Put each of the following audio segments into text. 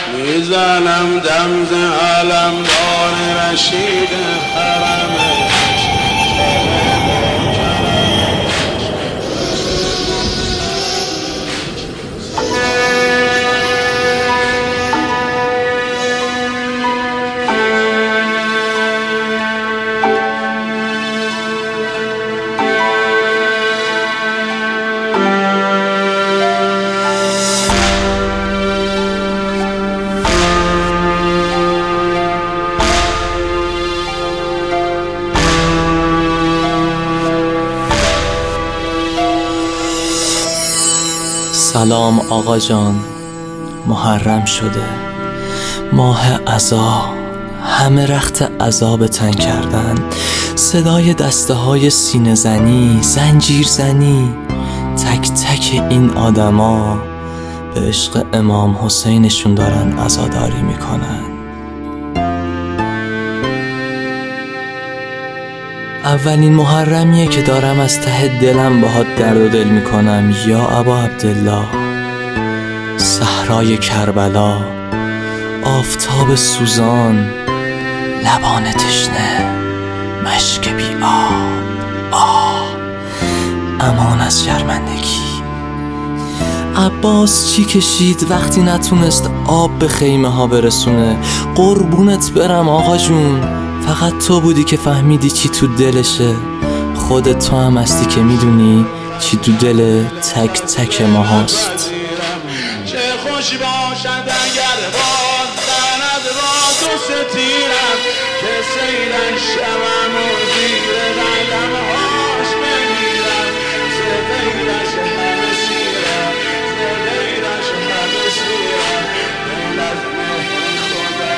میزنم دمز علمدار رشید حرمه. سلام آقا جان، محرم شده، ماه عزا، همه رخت عزا به تن کردن، صدای دسته های سینه زنی، زنجیر زنی، تک تک این آدما به عشق امام حسینشون دارن عزاداری میکنن. اولین محرمیه که دارم از ته دلم باهات درد و دل میکنم یا ابا عبدالله. صحرای کربلا، آفتاب سوزان، لبان تشنه، مشک بی آب، امان از شرمندگی. عباس چی کشید وقتی نتونست آب به خیمه ها برسونه؟ قربونت برم آقا جون، فقط تو بودی که فهمیدی چی تو دلشه. خودت تو هم هستی که میدونی چی تو دل تک تک ما هست. چه خوش باشد اگر باز زند با تو ستیرم، که سیرن شوم و زیر قدم هاش بمیرم. زبیرش همه سیرم، زبیرش همه سیرم، دل از مهر خدا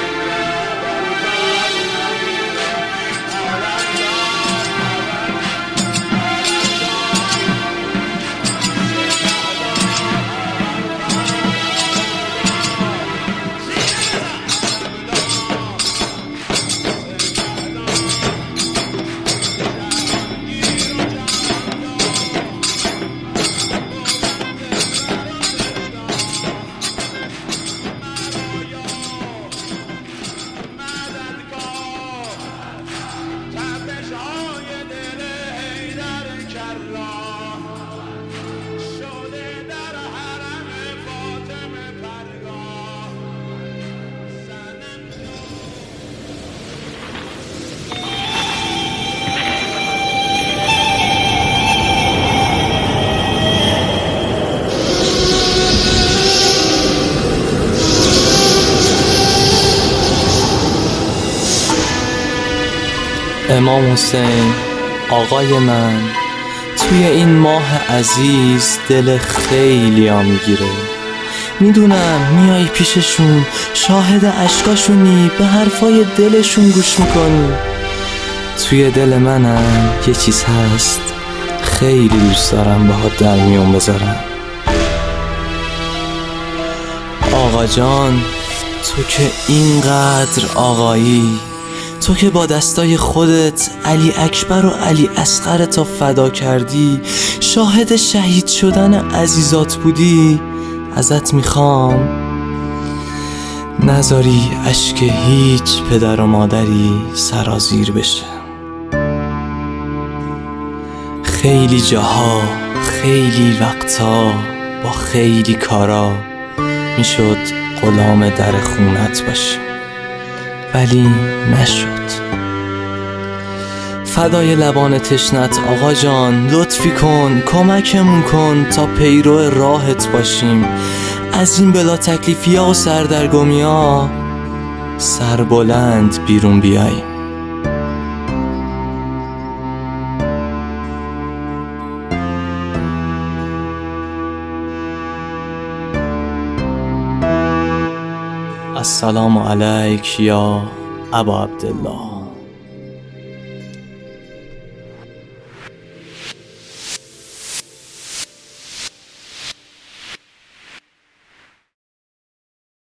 امام حسین آقای من، توی این ماه عزیز دل خیلی ها میگیره. میدونم میای پیششون، شاهد عشقاشونی، به حرفای دلشون گوش میکنی. توی دل منم یه چیز هست خیلی دوست دارم باهات در میون بذارم. آقا جان، تو که اینقدر آقایی، تو که با دستای خودت علی اکبر و علی اصغر تا فدا کردی، شاهد شهید شدن عزیزات بودی، ازت میخوام نذاری اشک هیچ پدر و مادری سرازیر بشه. خیلی جاها، خیلی وقتا، با خیلی کارا میشد غلام در خونت باشیم، ولی نشد. فدای لبان تشنت آقا جان، لطفی کن کمکمون کن تا پیرو راهت باشیم، از این بلا تکلیفی ها و سردرگمی ها سربلند بیرون بیاییم. السلام علیک یا ابا عبدالله.